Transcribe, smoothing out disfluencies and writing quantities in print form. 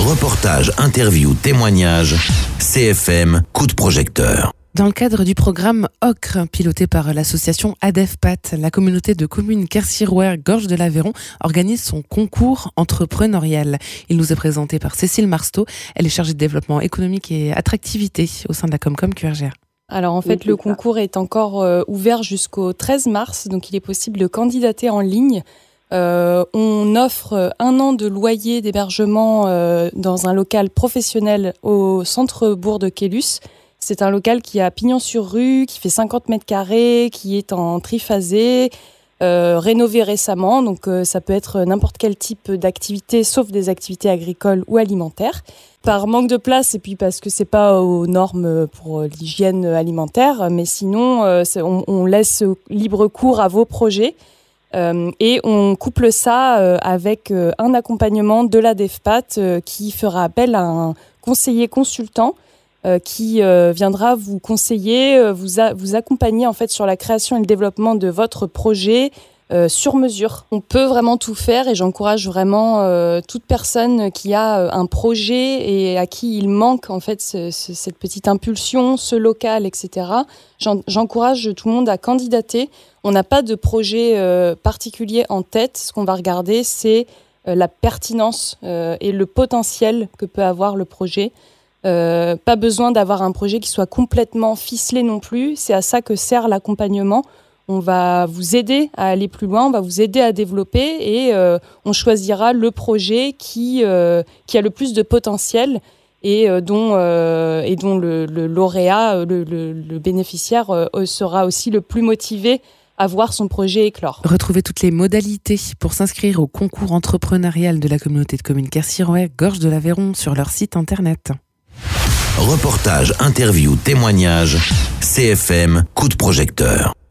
Reportage, interview, témoignage, CFM, coup de projecteur. Dans le cadre du programme Ocre, piloté par l'association ADEFPAT, la communauté de communes Quercy-Rouergue Gorge de l'Aveyron organise son concours entrepreneurial. Il nous est présenté par Cécile Marsteau. Elle est chargée de développement économique et attractivité au sein de la Comcom QRGR. Alors en fait, le concours est encore ouvert jusqu'au 13 mars, donc il est possible de candidater en ligne. On offre 1 an de loyer d'hébergement dans un local professionnel au centre-bourg de Quélus. C'est un local qui a pignon sur rue, qui fait 50 mètres carrés, qui est en triphasé, rénové récemment. Donc ça peut être n'importe quel type d'activité, sauf des activités agricoles ou alimentaires. Par manque de place et puis parce que c'est pas aux normes pour l'hygiène alimentaire, mais sinon on laisse libre cours à vos projets. Et on couple ça avec un accompagnement de l'ADEFPAT qui fera appel à un conseiller consultant qui viendra vous conseiller, vous accompagner en fait sur la création et le développement de votre projet sur mesure. On peut vraiment tout faire et j'encourage vraiment toute personne qui a un projet et à qui il manque en fait cette petite impulsion, ce local, etc. J'encourage tout le monde à candidater. On n'a pas de projet particulier en tête. Ce qu'on va regarder, c'est la pertinence et le potentiel que peut avoir le projet. Pas besoin d'avoir un projet qui soit complètement ficelé non plus. C'est à ça que sert l'accompagnement. On va vous aider à aller plus loin, on va vous aider à développer et on choisira le projet qui a le plus de potentiel et dont le lauréat, le bénéficiaire sera aussi le plus motivé à voir son projet éclore. Retrouvez toutes les modalités pour s'inscrire au concours entrepreneurial de la communauté de communes Quercy-Rouergue Gorge de l'Aveyron sur leur site internet. Reportage, interview, témoignage, CFM, coup de projecteur.